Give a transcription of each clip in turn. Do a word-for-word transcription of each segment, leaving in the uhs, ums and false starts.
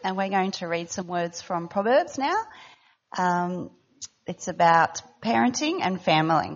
and we're going to read some words from Proverbs now. Um, it's about parenting and family.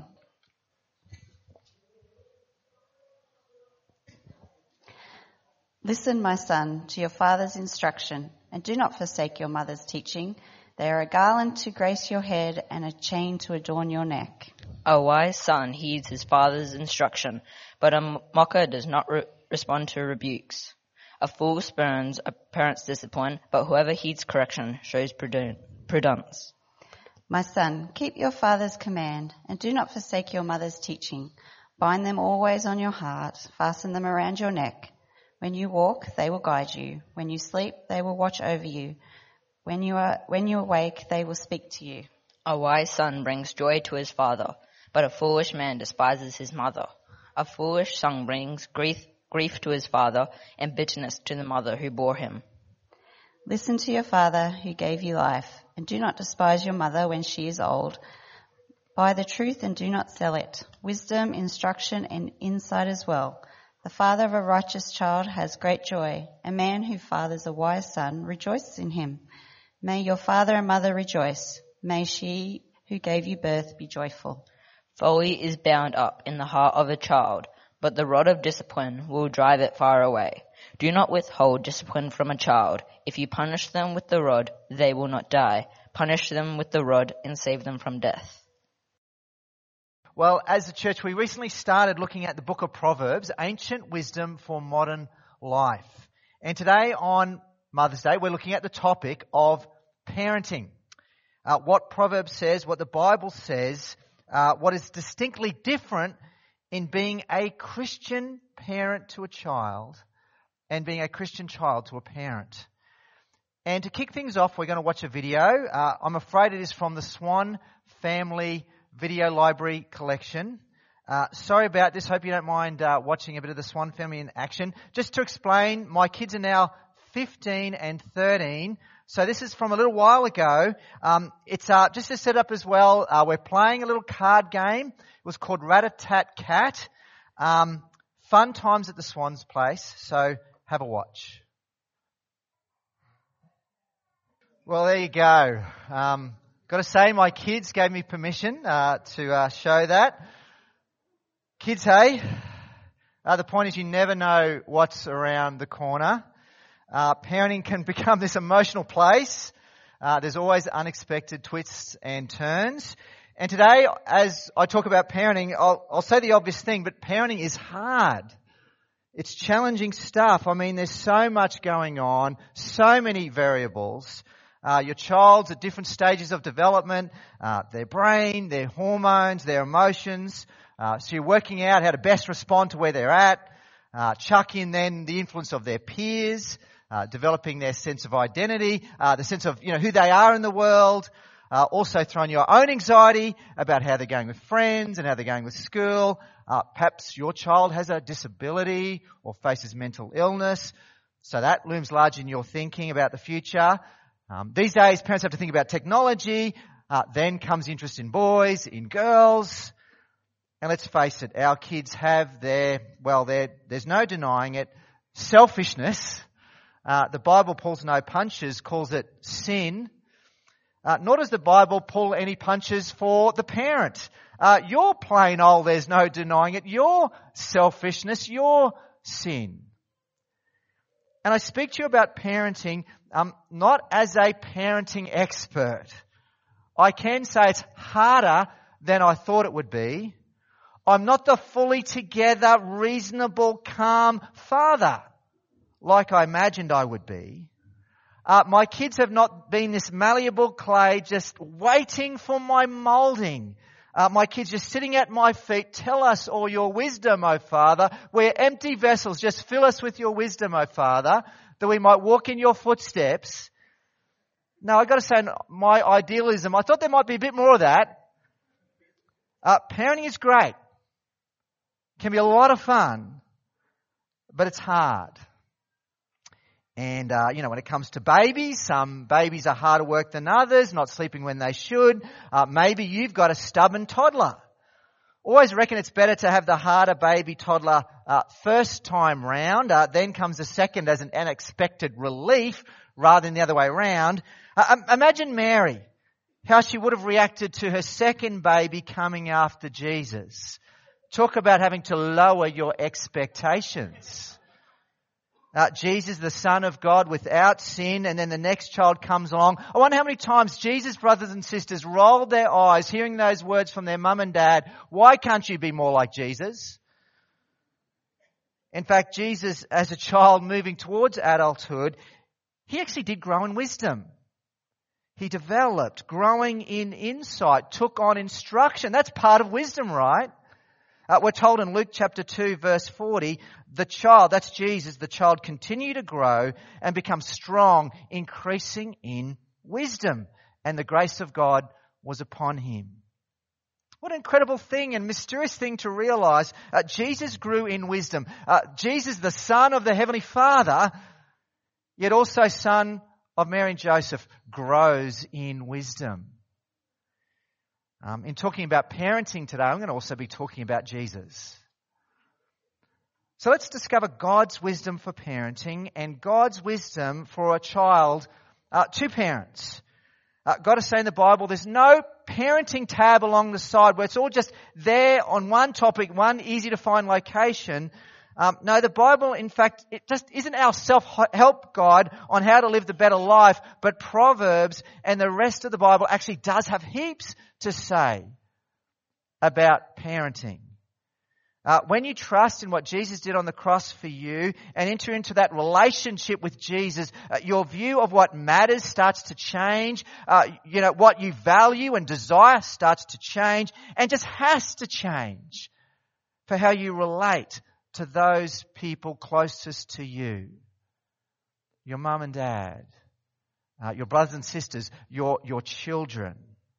Listen, my son, to your father's instruction, and do not forsake your mother's teaching. They are a garland to grace your head and a chain to adorn your neck. A wise son heeds his father's instruction, but a mocker does not re- respond to rebukes. A fool spurns a parent's discipline, but whoever heeds correction shows prudence. My son, keep your father's command, and do not forsake your mother's teaching. Bind them always on your heart, fasten them around your neck. When you walk, they will guide you. When you sleep, they will watch over you. When you are, when you awake, they will speak to you. A wise son brings joy to his father, but a foolish man despises his mother. A foolish son brings grief, grief to his father and bitterness to the mother who bore him. Listen to your father who gave you life, and do not despise your mother when she is old. Buy the truth and do not sell it. Wisdom, instruction, and insight as well. The father of a righteous child has great joy. A man who fathers a wise son rejoices in him. May your father and mother rejoice. May she who gave you birth be joyful. Folly is bound up in the heart of a child, but the rod of discipline will drive it far away. Do not withhold discipline from a child. If you punish them with the rod, they will not die. Punish them with the rod and save them from death. Well, as a church, we recently started looking at the book of Proverbs, ancient wisdom for modern life. And today on Mother's Day, we're looking at the topic of parenting. Uh, what Proverbs says, what the Bible says, uh, what is distinctly different in being a Christian parent to a child and being a Christian child to a parent. And to kick things off, we're going to watch a video. Uh, I'm afraid it is from the Swan Family Video Library Collection. Uh, sorry about this. Hope you don't mind uh, watching a bit of the Swan Family in action. Just to explain, my kids are now fifteen and thirteen. So this is from a little while ago. Um, it's uh, just to set up as well. Uh, we're playing a little card game. It was called Rat-a-Tat-Cat. Um, fun times at the Swan's place. So have a watch. Well, there you go. Um, got to say, my kids gave me permission uh, to uh, show that. Kids, hey, uh, the point is you never know what's around the corner. Uh, parenting can become this emotional place. Uh, there's always unexpected twists and turns. And today, as I talk about parenting, I'll, I'll say the obvious thing, but parenting is hard. It's challenging stuff. I mean, there's so much going on, so many variables. Uh, your child's at different stages of development, uh, their brain, their hormones, their emotions. Uh, so you're working out how to best respond to where they're at. Uh, chuck in then the influence of their peers, uh, developing their sense of identity, uh, the sense of, you know, who they are in the world. Uh, also throw in your own anxiety about how they're going with friends and how they're going with school. Uh, perhaps your child has a disability or faces mental illness. So that looms large in your thinking about the future. Um, these days, parents have to think about technology. Uh, then comes interest in boys, in girls. And let's face it, our kids have their, well, their, there's no denying it, selfishness. Uh, the Bible pulls no punches, calls it sin. Uh, nor does the Bible pull any punches for the parent. Uh, your plain old, there's no denying it, your selfishness, your sin. And I speak to you about parenting, um, not as a parenting expert. I can say it's harder than I thought it would be. I'm not the fully together, reasonable, calm father like I imagined I would be. Uh, my kids have not been this malleable clay just waiting for my moulding. Uh, my kids just sitting at my feet. Tell us all your wisdom, O Father. We're empty vessels. Just fill us with your wisdom, O Father, that we might walk in your footsteps. Now, I've got to say, my idealism, I thought there might be a bit more of that. Uh, parenting is great. Can be a lot of fun, but it's hard. And, uh, you know, when it comes to babies, some babies are harder work than others, not sleeping when they should. Uh, maybe you've got a stubborn toddler. Always reckon it's better to have the harder baby toddler uh, first time round. Uh, then comes the second as an unexpected relief rather than the other way around. Uh, imagine Mary, how she would have reacted to her second baby coming after Jesus. Talk about having to lower your expectations. Uh, Jesus, the Son of God without sin, and then the next child comes along. I wonder how many times Jesus' brothers and sisters rolled their eyes hearing those words from their mum and dad. Why can't you be more like Jesus? In fact, Jesus, as a child moving towards adulthood, he actually did grow in wisdom. He developed, growing in insight, took on instruction. That's part of wisdom, right? Uh, we're told in Luke chapter two verse forty, the child, that's Jesus, the child continued to grow and become strong, increasing in wisdom. And the grace of God was upon him. What an incredible thing and mysterious thing to realize. Uh, Jesus grew in wisdom. Uh, Jesus, the Son of the Heavenly Father, yet also Son of Mary and Joseph, grows in wisdom. Um, in talking about parenting today, I'm going to also be talking about Jesus. So let's discover God's wisdom for parenting and God's wisdom for a child uh, to parents. Uh, God is saying in the Bible, there's no parenting tab along the side where it's all just there on one topic, one easy to find location. Um, no, the Bible, in fact, it just isn't our self-help guide on how to live the better life, but Proverbs and the rest of the Bible actually does have heaps to say about parenting. Uh, when you trust in what Jesus did on the cross for you and enter into that relationship with Jesus, uh, your view of what matters starts to change. Uh, you know, what you value and desire starts to change and just has to change for how you relate to those people closest to you. Your mum and dad, uh, your brothers and sisters, your, your children.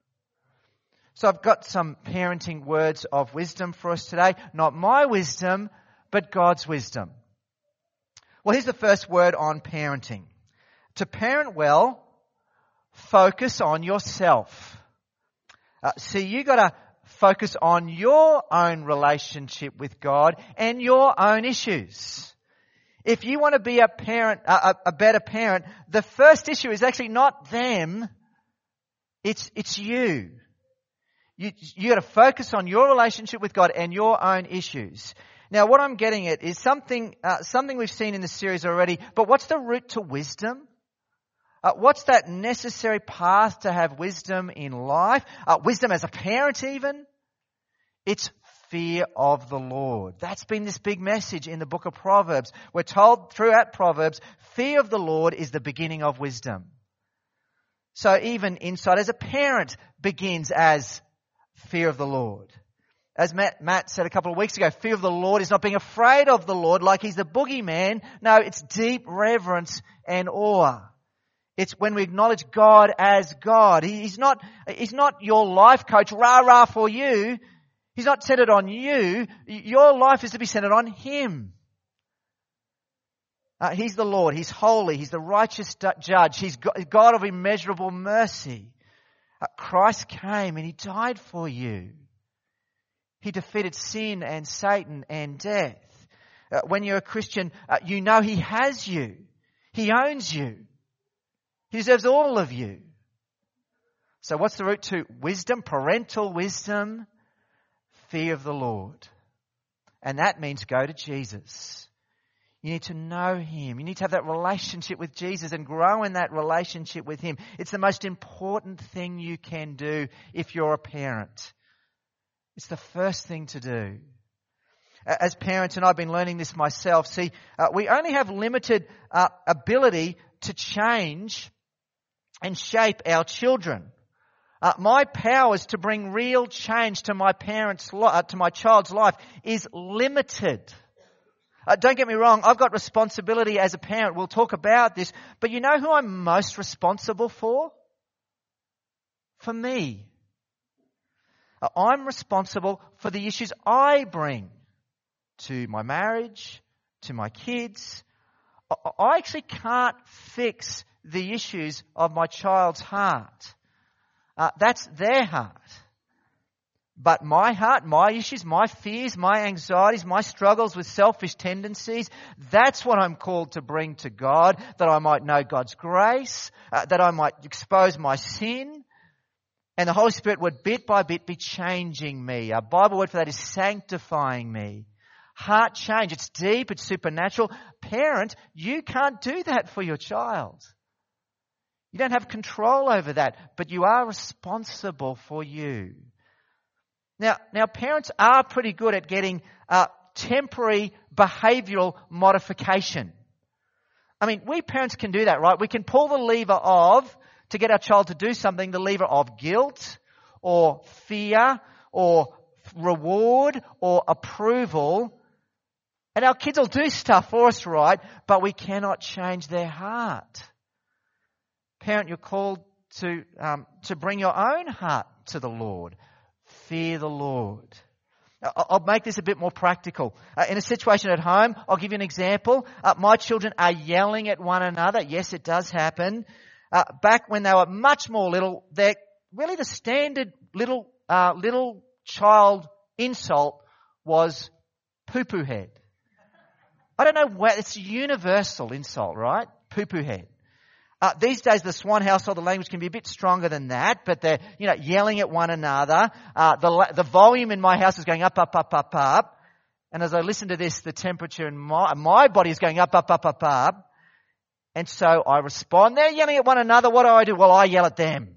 So I've got some parenting words of wisdom for us today. Not my wisdom, but God's wisdom. Well, here's the first word on parenting. To parent well, focus on yourself. Uh, see, you got to focus on your own relationship with God and your own issues. If you want to be a parent, a, a better parent, the first issue is actually not them. It's, it's you. You, you got to focus on your relationship with God and your own issues. Now, what I'm getting at is something, uh, something we've seen in the series already, but what's the route to wisdom? Uh, what's that necessary path to have wisdom in life? Uh, wisdom as a parent even? It's fear of the Lord. That's been this big message in the book of Proverbs. We're told throughout Proverbs, fear of the Lord is the beginning of wisdom. So even insight as a parent begins as fear of the Lord. As Matt, Matt said a couple of weeks ago, fear of the Lord is not being afraid of the Lord like he's the boogeyman. No, it's deep reverence and awe. It's when we acknowledge God as God. He's not, he's not your life coach, rah rah for you. He's not centered on you. Your life is to be centered on Him. Uh, he's the Lord. He's holy. He's the righteous judge. He's God of immeasurable mercy. Uh, Christ came and He died for you. He defeated sin and Satan and death. Uh, when you're a Christian, uh, you know He has you. He owns you. He deserves all of you. So what's the route to wisdom? Parental wisdom, fear of the Lord. And that means go to Jesus. You need to know Him. You need to have that relationship with Jesus and grow in that relationship with Him. It's the most important thing you can do if you're a parent. It's the first thing to do. As parents, and I've been learning this myself, see, uh, we only have limited uh, ability to change and shape our children. Uh, my powers to bring real change to my parents' li- uh, to my child's life is limited. Uh, don't get me wrong, I've got responsibility as a parent. We'll talk about this. But you know who I'm most responsible for? For me. Uh, I'm responsible for the issues I bring to my marriage, to my kids. I, I actually can't fix the issues of my child's heart. Uh, that's their heart. But my heart, my issues, my fears, my anxieties, my struggles with selfish tendencies, that's what I'm called to bring to God, that I might know God's grace, uh, that I might expose my sin, and the Holy Spirit would bit by bit be changing me. A Bible word for that is sanctifying me. Heart change. It's deep, it's supernatural. Parent, you can't do that for your child. You don't have control over that, but you are responsible for you. Now, now parents are pretty good at getting uh, temporary behavioural modification. I mean, we parents can do that, right? We can pull the lever of, to get our child to do something, the lever of guilt or fear or reward or approval. And our kids will do stuff for us, right? But we cannot change their heart. Parent, you're called to um, to bring your own heart to the Lord. Fear the Lord. I'll make this a bit more practical. Uh, in a situation at home, I'll give you an example. Uh, my children are yelling at one another. Yes, it does happen. Uh, back when they were much more little, they're really the standard little uh, little child insult was poo-poo head. I don't know where, it's a universal insult, right? Poo-poo head. Uh, these days, the Swan household, the language can be a bit stronger than that, but they're, you know, yelling at one another. Uh, the, the volume in my house is going up, up, up, up, up. And as I listen to this, the temperature in my, my body is going up, up, up, up, up. And so I respond. They're yelling at one another. What do I do? Well, I yell at them.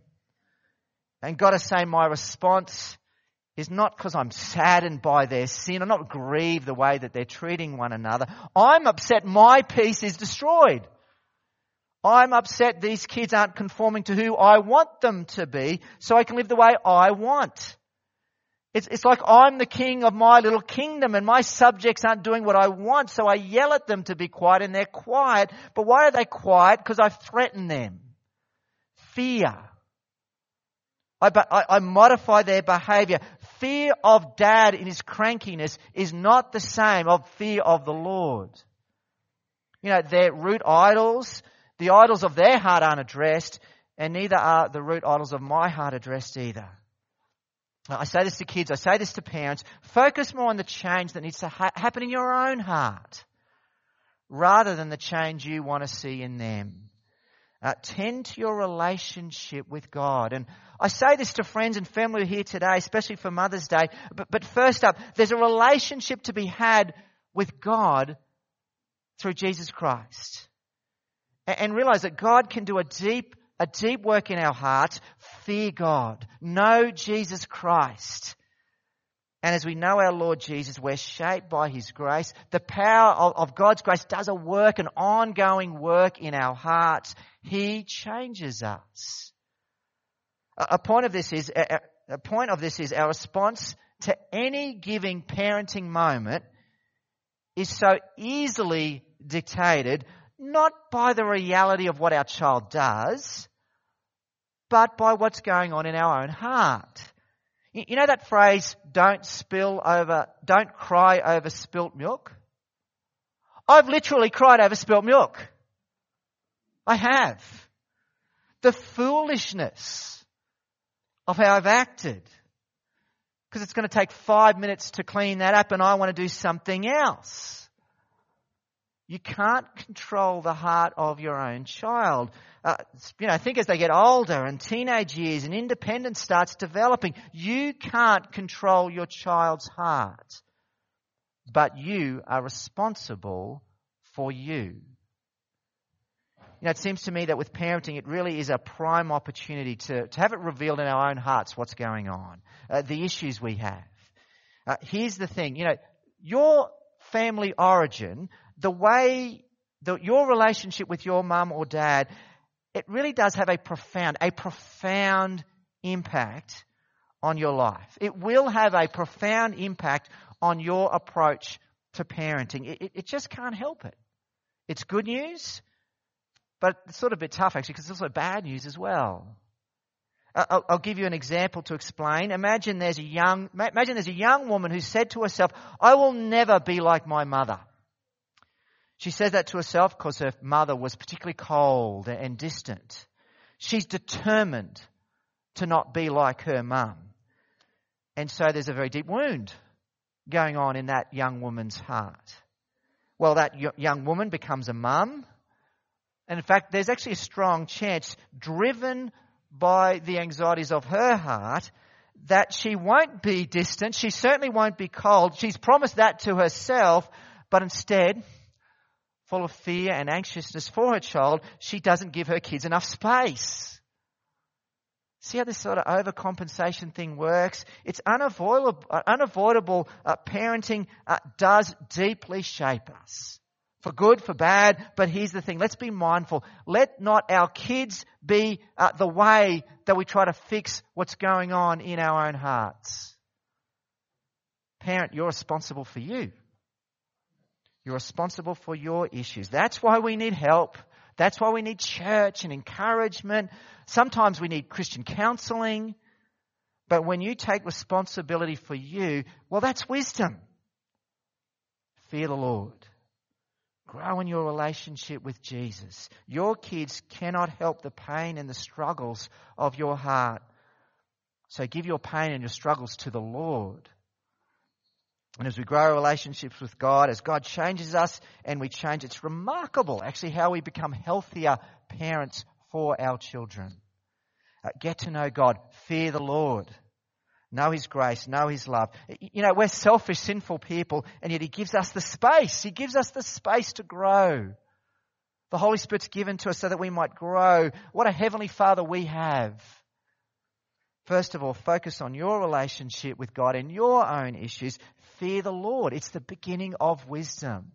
And got to say, my response is not because I'm saddened by their sin. I'm not grieved the way that they're treating one another. I'm upset my peace is destroyed. I'm upset these kids aren't conforming to who I want them to be, so I can live the way I want. It's, it's like I'm the king of my little kingdom and my subjects aren't doing what I want, so I yell at them to be quiet and they're quiet. But why are they quiet? Because I threaten them. Fear. I, I, I modify their behaviour. Fear of dad in his crankiness is not the same of fear of the Lord. You know, they're root idols. The idols of their heart aren't addressed, and neither are the root idols of my heart addressed either. I say this to kids, I say this to parents. Focus more on the change that needs to ha- happen in your own heart rather than the change you want to see in them. Uh, tend to your relationship with God. And I say this to friends and family here today, especially for Mother's Day. But, but first up, there's a relationship to be had with God through Jesus Christ. And realize that God can do a deep, a deep work in our hearts. Fear God. Know Jesus Christ. And as we know our Lord Jesus, we're shaped by His grace. The power of, of God's grace does a work, an ongoing work in our hearts. He changes us. A, a point of this is, a, a point of this is our response to any giving parenting moment is so easily dictated not by the reality of what our child does, but by what's going on in our own heart. You know that phrase, don't spill over, don't cry over spilt milk? I've literally cried over spilt milk. I have. The foolishness of how I've acted. Because it's going to take five minutes to clean that up and I want to do something else. You can't control the heart of your own child. Uh, you know, I think as they get older and teenage years and independence starts developing, you can't control your child's heart. But you are responsible for you. You know, it seems to me that with parenting, it really is a prime opportunity to, to have it revealed in our own hearts what's going on, uh, the issues we have. Uh, here's the thing, you know, your family origin, the way, the, your relationship with your mum or dad, it really does have a profound, a profound impact on your life. It will have a profound impact on your approach to parenting. It, it, it just can't help it. It's good news, but it's sort of a bit tough actually because it's also bad news as well. I'll, I'll give you an example to explain. Imagine there's a young, imagine there's a young woman who said to herself, I will never be like my mother. She says that to herself because her mother was particularly cold and distant. She's determined to not be like her mum. And so there's a very deep wound going on in that young woman's heart. Well, that young woman becomes a mum. And in fact, there's actually a strong chance, driven by the anxieties of her heart, that she won't be distant. She certainly won't be cold. She's promised that to herself, but instead, full of fear and anxiousness for her child, she doesn't give her kids enough space. See how this sort of overcompensation thing works? It's unavoidable. Uh, unavoidable uh, parenting uh, does deeply shape us. For good, for bad, but here's the thing. Let's be mindful. Let not our kids be uh, the way that we try to fix what's going on in our own hearts. Parent, you're responsible for you. You're responsible for your issues. That's why we need help. That's why we need church and encouragement. Sometimes we need Christian counseling. But when you take responsibility for you, well, that's wisdom. Fear the Lord. Grow in your relationship with Jesus. Your kids cannot help the pain and the struggles of your heart. So give your pain and your struggles to the Lord. And as we grow our relationships with God, as God changes us and we change, it's remarkable actually how we become healthier parents for our children. Uh, get to know God. Fear the Lord. Know His grace. Know His love. You know, we're selfish, sinful people, and yet He gives us the space. He gives us the space to grow. The Holy Spirit's given to us so that we might grow. What a Heavenly Father we have. First of all, focus on your relationship with God and your own issues. Fear the Lord. It's the beginning of wisdom.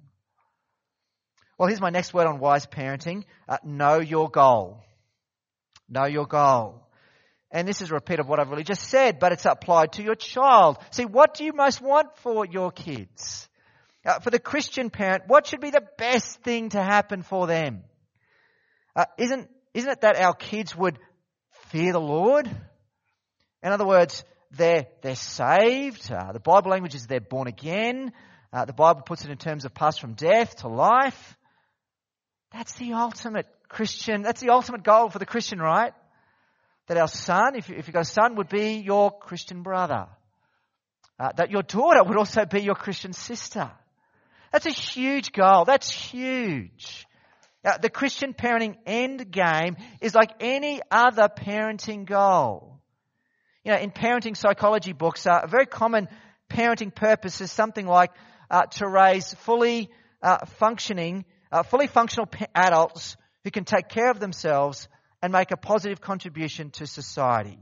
Well, here's my next word on wise parenting. Uh, know your goal. Know your goal. And this is a repeat of what I've really just said, but it's applied to your child. See, what do you most want for your kids? Uh, for the Christian parent, what should be the best thing to happen for them? Uh, isn't, isn't it that our kids would fear the Lord? In other words, they're, they're saved. Uh, the Bible language is they're born again. Uh, the Bible puts it in terms of pass from death to life. That's the ultimate Christian, that's the ultimate goal for the Christian, right? That our son, if, you, if you've got a son, would be your Christian brother. Uh, that your daughter would also be your Christian sister. That's a huge goal. That's huge. Uh, the Christian parenting end game is like any other parenting goal. You know, in parenting psychology books, uh, a very common parenting purpose is something like uh, to raise fully uh, functioning, uh, fully functional pa- adults who can take care of themselves and make a positive contribution to society.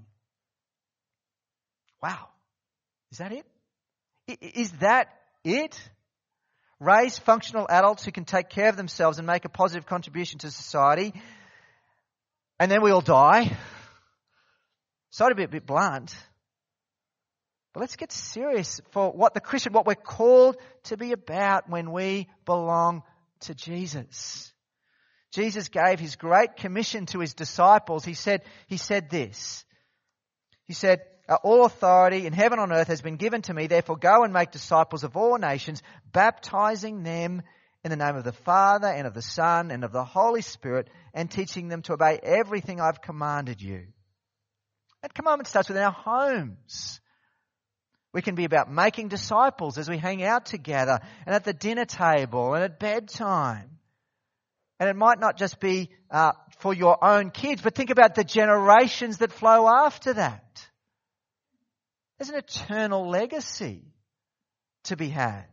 Wow. Is that it? I- is that it? Raise functional adults who can take care of themselves and make a positive contribution to society, and then we all die? Sorry to be a bit blunt, but let's get serious for what the Christian, what we're called to be about when we belong to Jesus. Jesus gave His great commission to His disciples. He said, He said this. He said, all authority in heaven and on earth has been given to me. Therefore go and make disciples of all nations, baptizing them in the name of the Father and of the Son and of the Holy Spirit, and teaching them to obey everything I've commanded you. That commandment starts within our homes. We can be about making disciples as we hang out together and at the dinner table and at bedtime. And it might not just be uh, for your own kids, but think about the generations that flow after that. There's an eternal legacy to be had.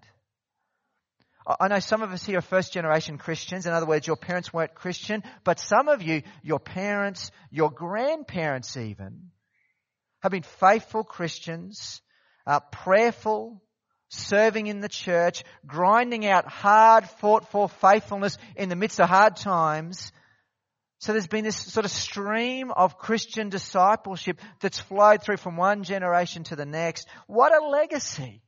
I know some of us here are first generation Christians. In other words, your parents weren't Christian, but some of you, your parents, your grandparents even, have been faithful Christians, uh, prayerful, serving in the church, grinding out hard fought for faithfulness in the midst of hard times. So there's been this sort of stream of Christian discipleship that's flowed through from one generation to the next. What a legacy.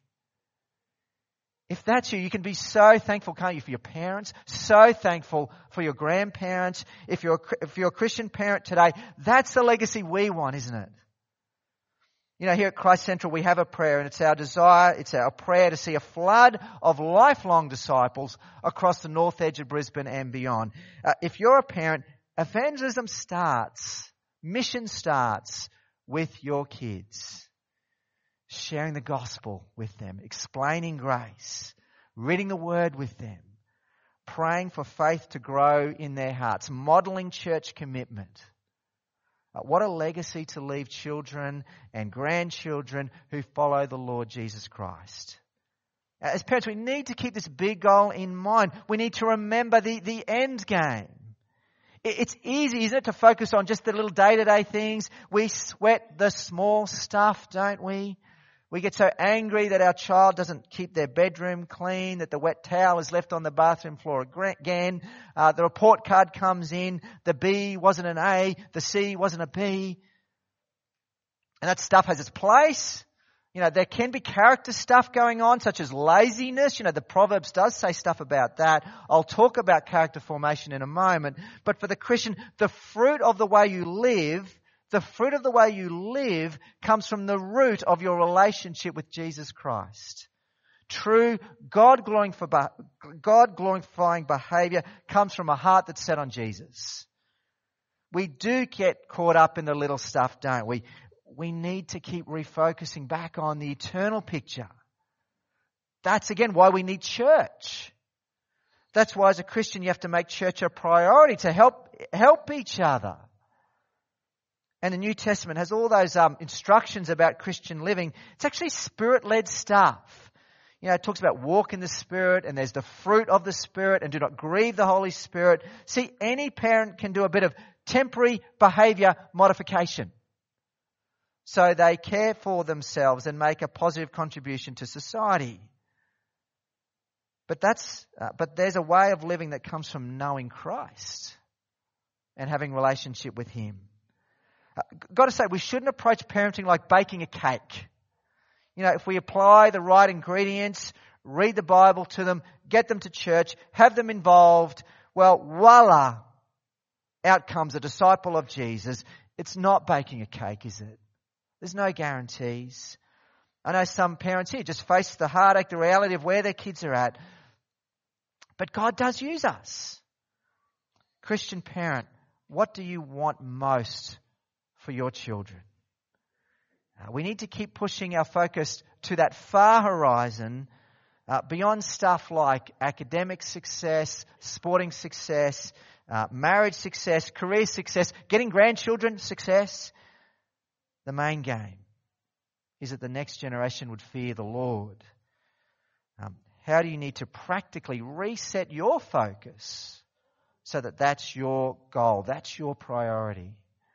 If that's you, you can be so thankful, can't you, for your parents? So thankful for your grandparents. If you're a, if you're a Christian parent today, that's the legacy we want, isn't it? You know, here at Christ Central we have a prayer, and it's our desire, it's our prayer to see a flood of lifelong disciples across the north edge of Brisbane and beyond. Uh, if you're a parent, evangelism starts, mission starts with your kids. sharing the gospel with them, explaining grace, reading the word with them, praying for faith to grow in their hearts, modeling church commitment. Uh, what a legacy to leave children and grandchildren who follow the Lord Jesus Christ. As parents, we need to keep this big goal in mind. We need to remember the, the end game. It's easy, isn't it, to focus on just the little day-to-day things. We sweat the small stuff, don't we? We get so angry that our child doesn't keep their bedroom clean, that the wet towel is left on the bathroom floor again. Uh, the report card comes in, the B wasn't an A, the C wasn't a B. And that stuff has its place. You know, there can be character stuff going on, such as laziness. You know, the Proverbs does say stuff about that. I'll talk about character formation in a moment. But for the Christian, the fruit of the way you live, the fruit of the way you live comes from the root of your relationship with Jesus Christ. True God-glorifying God-glorifying behavior comes from a heart that's set on Jesus. We do get caught up in the little stuff, don't we? We need to keep refocusing back on the eternal picture. That's again why we need church. That's why as a Christian you have to make church a priority to help help each other. And the New Testament has all those um, instructions about Christian living. It's actually Spirit-led stuff. You know, it talks about walk in the Spirit, and there's the fruit of the Spirit, and do not grieve the Holy Spirit. See, any parent can do a bit of temporary behaviour modification, so they care for themselves and make a positive contribution to society. But that's uh, but there's a way of living that comes from knowing Christ and having a relationship with Him. Uh, got to say, we shouldn't approach parenting like baking a cake. You know, if we apply the right ingredients, read the Bible to them, get them to church, have them involved, well, voila, out comes a disciple of Jesus. It's not baking a cake, is it? There's no guarantees. I know some parents here just face the heartache, the reality of where their kids are at. But God does use us. Christian parent, what do you want most for your children? Uh, we need to keep pushing our focus to that far horizon, uh, beyond stuff like academic success, sporting success, uh, marriage success, career success, getting grandchildren success. The main game is that the next generation would fear the Lord. Um, how do you need to practically reset your focus so that that's your goal, that's your priority?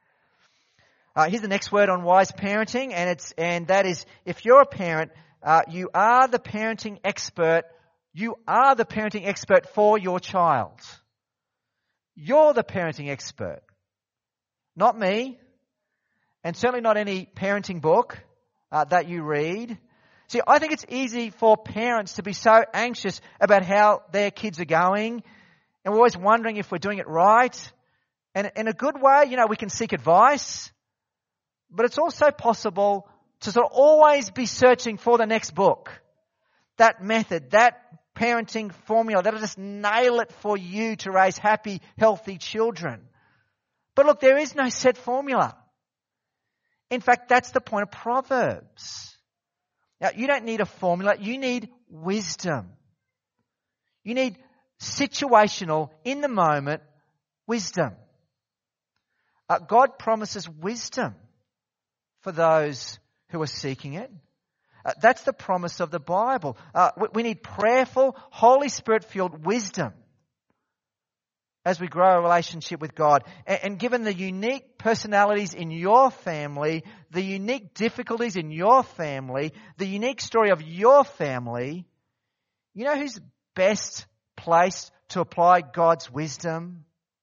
Uh, here's the next word on wise parenting, and it's and that is, if you're a parent, uh, you are the parenting expert. You are the parenting expert for your child. You're the parenting expert, not me. And certainly not any parenting book uh, that you read. See, I think it's easy for parents to be so anxious about how their kids are going. And we're always wondering if we're doing it right. And in a good way, you know, we can seek advice. But it's also possible to sort of always be searching for the next book. That method, that parenting formula, that'll just nail it for you to raise happy, healthy children. But look, there is no set formula. In fact, that's the point of Proverbs. Now, you don't need a formula. You need wisdom. You need situational, in the moment, wisdom. Uh, God promises wisdom for those who are seeking it. Uh, that's the promise of the Bible. Uh, we, we need prayerful, Holy Spirit-filled wisdom as we grow a relationship with God. And, and given the unique personalities in your family, the unique difficulties in your family, the unique story of your family, you know who's best placed to apply God's wisdom?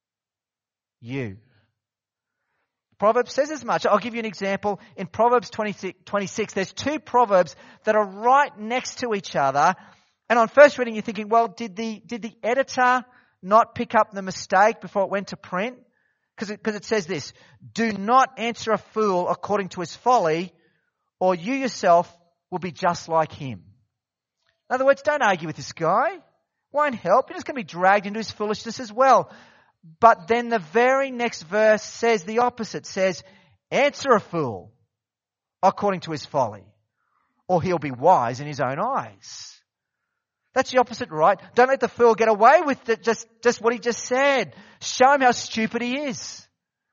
You. Proverbs says as much. I'll give you an example. In Proverbs twenty-six, there's two Proverbs that are right next to each other. And on first reading, you're thinking, well, did the, did the editor not pick up the mistake before it went to print? Because it, because it says this: do not answer a fool according to his folly, or you yourself will be just like him. In other words, don't argue with this guy. Won't help. You're just going to be dragged into his foolishness as well. But then the very next verse says the opposite. Says, answer a fool according to his folly, or he'll be wise in his own eyes. That's the opposite, right? Don't let the fool get away with the, just, just what he just said. Show him how stupid he is.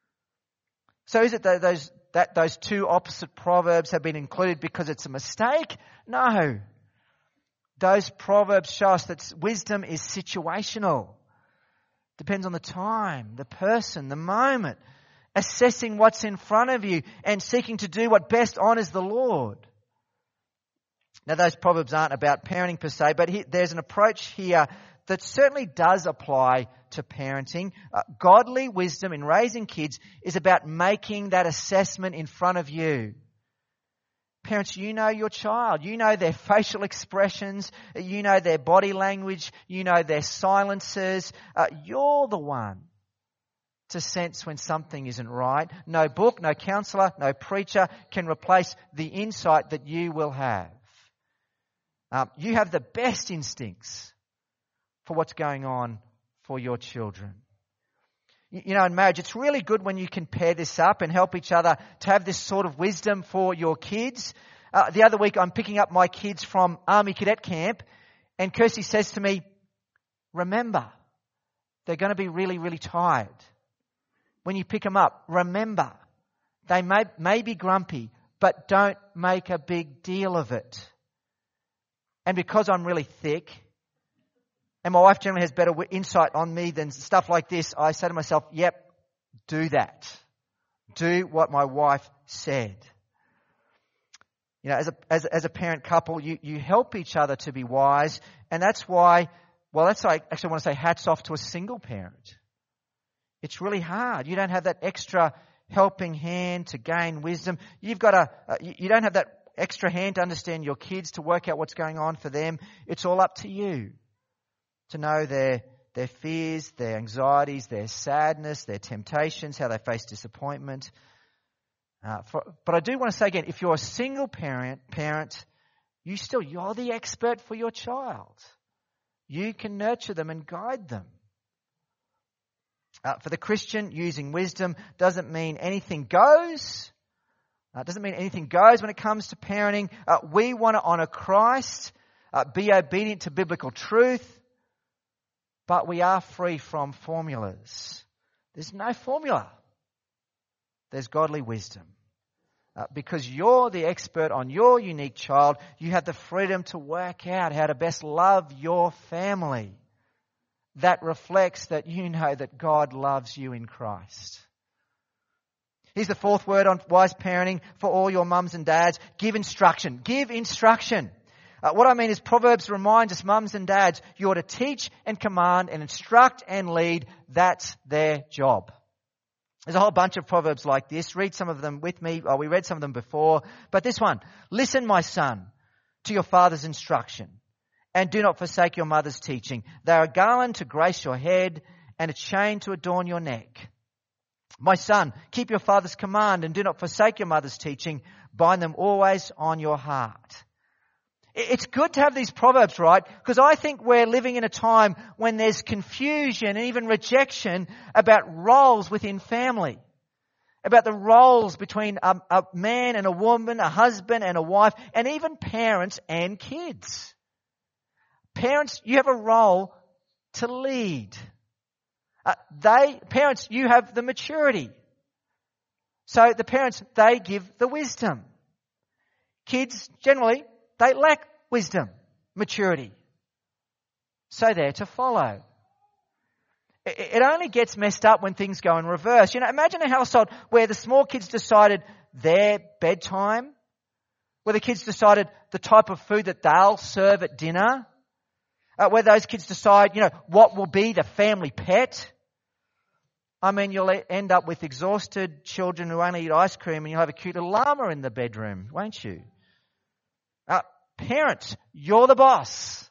So is it that those, that those two opposite proverbs have been included because it's a mistake? No. Those proverbs show us that wisdom is situational. Depends on the time, the person, the moment. Assessing what's in front of you and seeking to do what best honors the Lord. Now those proverbs aren't about parenting per se, but he, there's an approach here that certainly does apply to parenting. Uh, godly wisdom in raising kids is about making that assessment in front of you. Parents, you know your child. You know their facial expressions. You know their body language. You know their silences. Uh, you're the one to sense when something isn't right. No book, no counsellor, no preacher can replace the insight that you will have. Um, you have the best instincts for what's going on for your children. You, you know, in marriage, it's really good when you can pair this up and help each other to have this sort of wisdom for your kids. Uh, the other week, I'm picking up my kids from Army Cadet Camp, and Kirsty says to me, remember, they're going to be really, really tired. When you pick them up, remember, they may, may be grumpy, but don't make a big deal of it. And because I'm really thick, and my wife generally has better insight on me than stuff like this, I say to myself, yep, do that. Do what my wife said. You know, as a, as, as a parent couple, you, you help each other to be wise, and that's why, well, that's why I actually want to say hats off to a single parent. It's really hard. You don't have that extra helping hand to gain wisdom. You've got a, uh, you don't have that extra hand to understand your kids, to work out what's going on for them. It's all up to you to know their, their fears, their anxieties, their sadness, their temptations, how they face disappointment. Uh, for, but I do want to say again, if you're a single parent, parent, you still, you're the expert for your child. You can nurture them and guide them. Uh, for the Christian, using wisdom doesn't mean anything goes. It uh, doesn't mean anything goes when it comes to parenting. Uh, we want to honour Christ, uh, be obedient to biblical truth, but we are free from formulas. There's no formula. There's godly wisdom. Uh, because you're the expert on your unique child, you have the freedom to work out how to best love your family. That reflects that you know that God loves you in Christ. Here's the fourth word on wise parenting for all your mums and dads. Give instruction. Give instruction. Uh, what I mean is Proverbs reminds us, mums and dads, you ought to teach and command and instruct and lead. That's their job. There's a whole bunch of Proverbs like this. Read some of them with me. Oh, we read some of them before. But this one, listen, my son, to your father's instruction. And do not forsake your mother's teaching. They are a garland to grace your head and a chain to adorn your neck. My son, keep your father's command and do not forsake your mother's teaching. Bind them always on your heart. It's good to have these proverbs, right? Because I think we're living in a time when there's confusion and even rejection about roles within family. About the roles between a, a man and a woman, a husband and a wife, and even parents and kids. Parents, you have a role to lead. Uh, they, parents, you have the maturity. So the parents, they give the wisdom. Kids, generally, they lack wisdom, maturity. So they're to follow. It, it only gets messed up when things go in reverse. You know, imagine a household where the small kids decided their bedtime, where the kids decided the type of food that they'll serve at dinner. Uh, where those kids decide, you know, what will be the family pet. I mean, you'll end up with exhausted children who only eat ice cream, and you'll have a cute little llama in the bedroom, won't you? Uh, parents, you're the boss.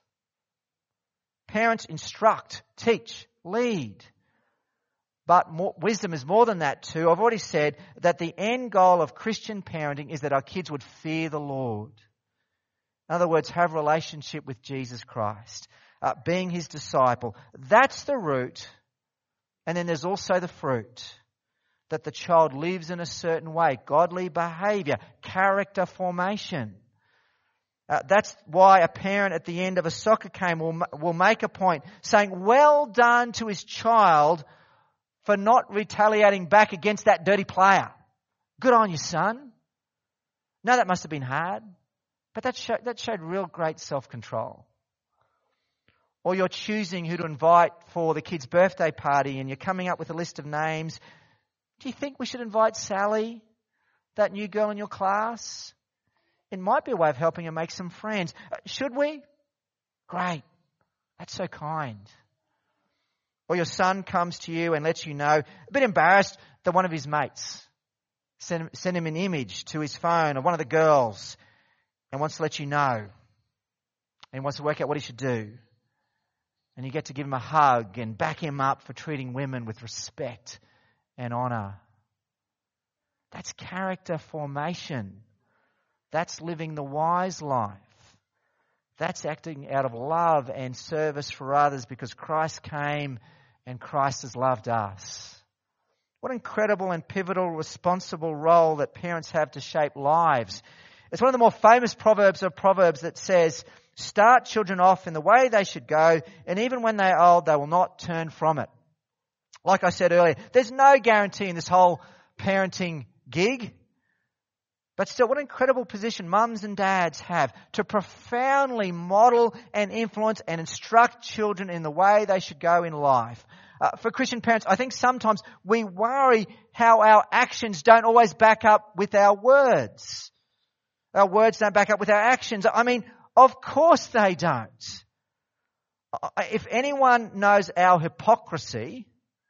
Parents instruct, teach, lead. But more, wisdom is more than that too. I've already said that the end goal of Christian parenting is that our kids would fear the Lord. In other words, have a relationship with Jesus Christ, uh, being his disciple. That's the root. And then there's also the fruit, that the child lives in a certain way, godly behaviour, character formation. Uh, that's why a parent at the end of a soccer game will, will make a point saying, well done to his child for not retaliating back against that dirty player. Good on you, son. No, that must have been hard. But that showed, that showed real great self-control. Or you're choosing who to invite for the kid's birthday party and you're coming up with a list of names. Do you think we should invite Sally, that new girl in your class? It might be a way of helping her make some friends. Should we? Great. That's so kind. Or your son comes to you and lets you know, a bit embarrassed, that one of his mates sent him, sent him an image to his phone of one of the girls and wants to let you know. And wants to work out what he should do. And you get to give him a hug and back him up for treating women with respect and honour. That's character formation. That's living the wise life. That's acting out of love and service for others because Christ came and Christ has loved us. What incredible and pivotal, responsible role that parents have to shape lives. It's one of the more famous proverbs of Proverbs that says, start children off in the way they should go, and even when they're old, they will not turn from it. Like I said earlier, there's no guarantee in this whole parenting gig. But still, what an incredible position mums and dads have to profoundly model and influence and instruct children in the way they should go in life. Uh, for Christian parents, I think sometimes we worry how our actions don't always back up with our words. Our words don't back up with our actions. I mean, of course they don't. If anyone knows our hypocrisy,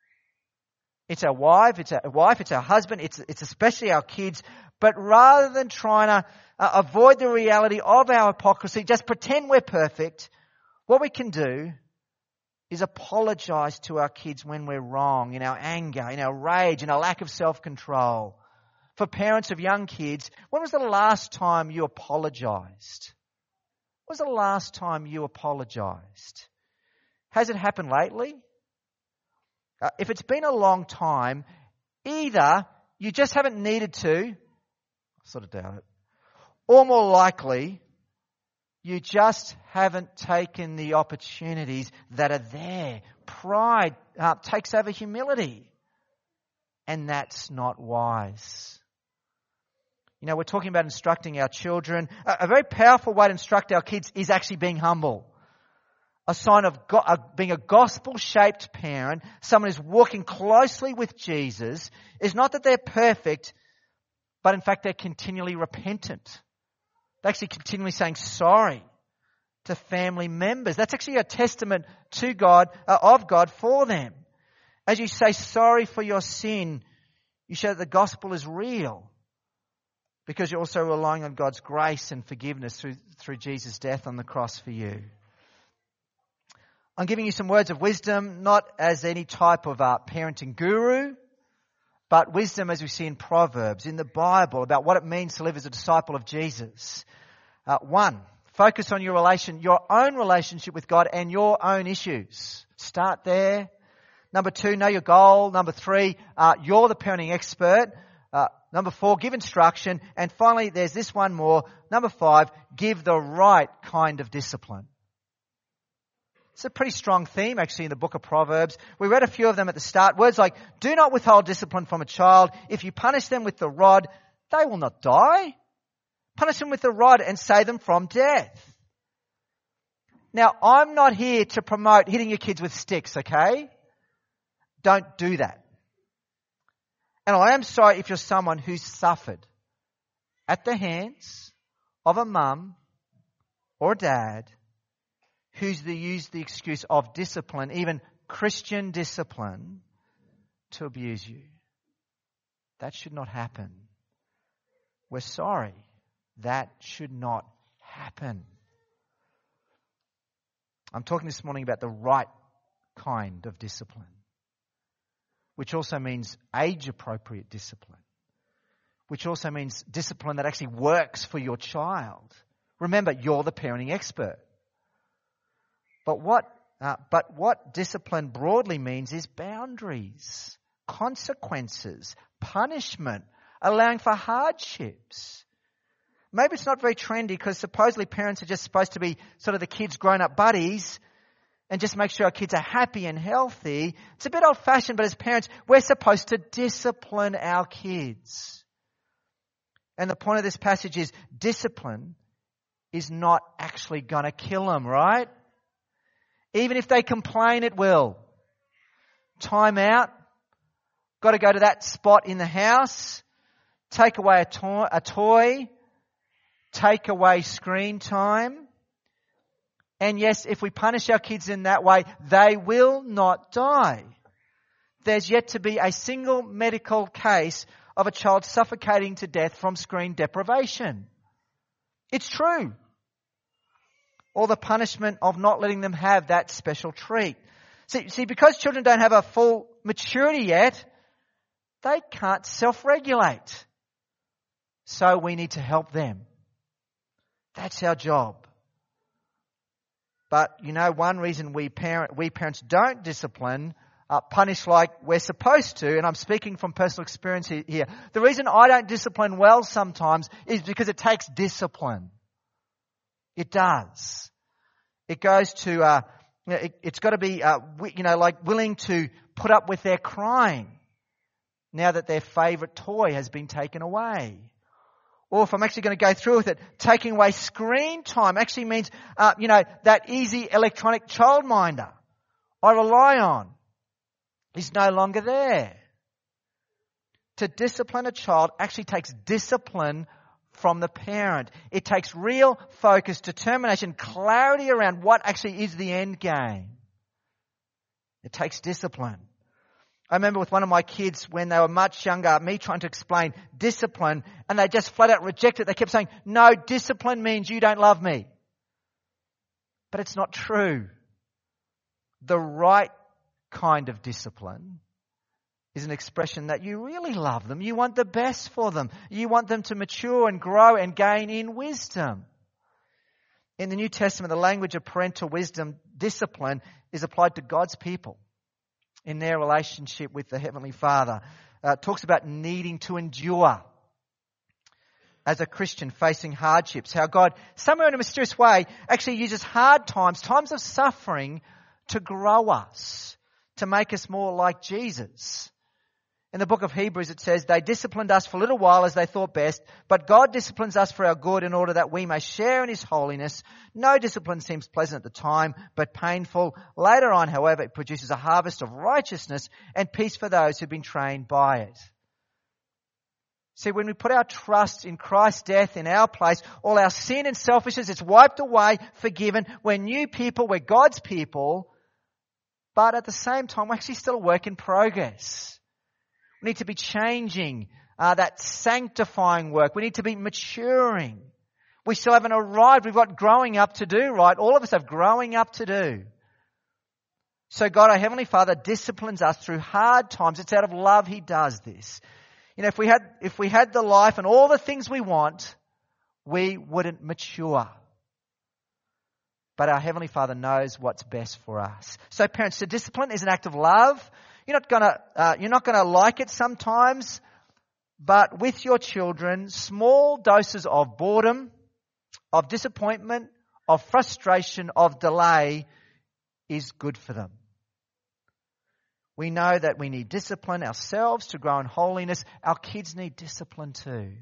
it's our wife, it's our wife, it's our husband, it's it's especially our kids. But rather than trying to uh, avoid the reality of our hypocrisy, just pretend we're perfect, what we can do is apologize to our kids when we're wrong, in our anger, in our rage, in our lack of self-control. For parents of young kids, when was the last time you apologized? When was the last time you apologized? Has it happened lately? Uh, if it's been a long time, either you just haven't needed to, I sort of doubt it, or more likely, you just haven't taken the opportunities that are there. Pride uh, takes over humility, and that's not wise. You know, we're talking about instructing our children. A, a very powerful way to instruct our kids is actually being humble. A sign of go- uh, being a gospel-shaped parent, someone who's walking closely with Jesus, is not that they're perfect, but in fact they're continually repentant. They're actually continually saying sorry to family members. That's actually a testament to God, uh, of God for them. As you say sorry for your sin, you show that the gospel is real, because you're also relying on God's grace and forgiveness through, through Jesus' death on the cross for you. I'm giving you some words of wisdom, not as any type of uh, parenting guru, but wisdom as we see in Proverbs, in the Bible, about what it means to live as a disciple of Jesus. Uh, one, focus on your relation, your own relationship with God and your own issues. Start there. Number two, know your goal. Number three, uh, you're the parenting expert. Uh, number four, give instruction. And finally, there's this one more. Number five, give the right kind of discipline. It's a pretty strong theme, actually, in the book of Proverbs. We read a few of them at the start. Words like, do not withhold discipline from a child. If you punish them with the rod, they will not die. Punish them with the rod and save them from death. Now, I'm not here to promote hitting your kids with sticks, okay? Don't do that. And I am sorry if you're someone who's suffered at the hands of a mum or a dad who's the, used the excuse of discipline, even Christian discipline, to abuse you. That should not happen. We're sorry. That should not happen. I'm talking this morning about the right kind of discipline, which also means age-appropriate discipline, which also means discipline that actually works for your child. Remember, you're the parenting expert. But what, uh, but what discipline broadly means is boundaries, consequences, punishment, allowing for hardships. Maybe it's not very trendy because supposedly parents are just supposed to be sort of the kids' grown-up buddies and just make sure our kids are happy and healthy. It's a bit old-fashioned, but as parents, we're supposed to discipline our kids. And the point of this passage is discipline is not actually going to kill them, right? Even if they complain, it will. Time out. Got to go to that spot in the house. Take away a, to- a toy. Take away screen time. And yes, if we punish our kids in that way, they will not die. There's yet to be a single medical case of a child suffocating to death from screen deprivation. It's true. Or the punishment of not letting them have that special treat. See, see, because children don't have a full maturity yet, they can't self-regulate. So we need to help them. That's our job. But, you know, one reason we parent, we parents don't discipline, uh, punish like we're supposed to, and I'm speaking from personal experience here. The reason I don't discipline well sometimes is because it takes discipline. It does. It goes to, uh, it, it's got to be, uh, you know, like willing to put up with their crying now that their favourite toy has been taken away. Or if I'm actually going to go through with it, taking away screen time actually means, uh, you know, that easy electronic childminder I rely on is no longer there. To discipline a child actually takes discipline from the parent. It takes real focus, determination, clarity around what actually is the end game. It takes discipline. I remember with one of my kids when they were much younger, me trying to explain discipline, and they just flat out rejected it. They kept saying, no, discipline means you don't love me. But it's not true. The right kind of discipline is an expression that you really love them. You want the best for them. You want them to mature and grow and gain in wisdom. In the New Testament, the language of parental wisdom, discipline, is applied to God's people in their relationship with the Heavenly Father. Uh, it talks about needing to endure as a Christian facing hardships. How God, somewhere in a mysterious way, actually uses hard times, times of suffering, to grow us, to make us more like Jesus. In the book of Hebrews it says, they disciplined us for a little while as they thought best, but God disciplines us for our good in order that we may share in His holiness. No discipline seems pleasant at the time, but painful. Later on, however, it produces a harvest of righteousness and peace for those who've been trained by it. See, when we put our trust in Christ's death in our place, all our sin and selfishness, it's wiped away, forgiven. We're new people, we're God's people, but at the same time, we're actually still a work in progress. We need to be changing uh, that sanctifying work. We need to be maturing. We still haven't arrived. We've got growing up to do, right? All of us have growing up to do. So God, our Heavenly Father, disciplines us through hard times. It's out of love He does this. You know, if we had, if we had the life and all the things we want, we wouldn't mature. But our Heavenly Father knows what's best for us. So parents, the discipline is an act of love. You're not gonna, uh, you're not gonna like it sometimes, but with your children, small doses of boredom, of disappointment, of frustration, of delay is good for them. We know that we need discipline ourselves to grow in holiness. Our kids need discipline too.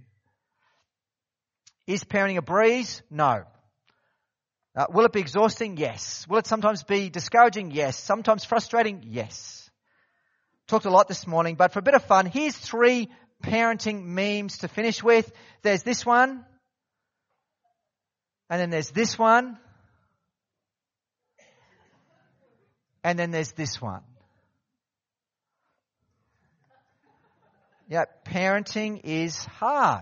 Is parenting a breeze? No. Uh, will it be exhausting? Yes. Will it sometimes be discouraging? Yes. Sometimes frustrating? Yes. Talked a lot this morning, but for a bit of fun, here's three parenting memes to finish with. There's this one, and then there's this one, and then there's this one. Yeah, parenting is hard.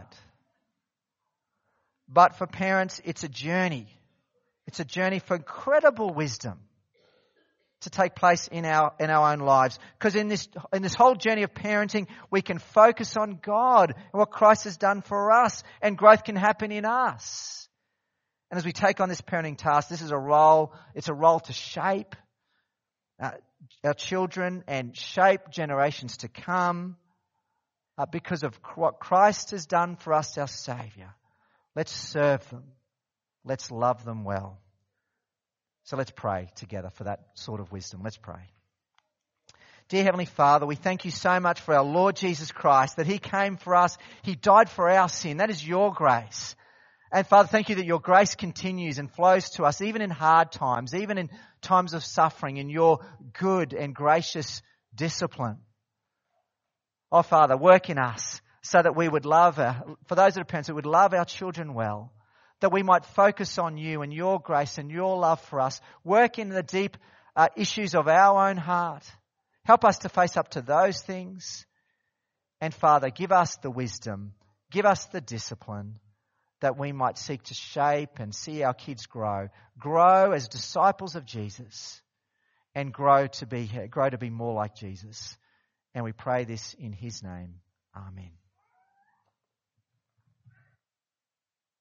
But for parents, it's a journey. It's a journey for incredible wisdom to take place in our in our own lives. Because in this in this whole journey of parenting, we can focus on God and what Christ has done for us, and growth can happen in us. And as we take on this parenting task, this is a role, it's a role to shape uh, our children and shape generations to come uh, because of what Christ has done for us, our Saviour. Let's serve them. Let's love them well. So let's pray together for that sort of wisdom. Let's pray. Dear Heavenly Father, we thank you so much for our Lord Jesus Christ, that he came for us. He died for our sin. That is your grace. And Father, thank you that your grace continues and flows to us, even in hard times, even in times of suffering, in your good and gracious discipline. Oh Father, work in us so that we would love, our, for those that are parents, that would love our children well, that we might focus on you and your grace and your love for us. Work in the deep uh, issues of our own heart. Help us to face up to those things. And Father, give us the wisdom, give us the discipline that we might seek to shape and see our kids grow. Grow as disciples of Jesus and grow to be, grow to be more like Jesus. And we pray this in his name. Amen.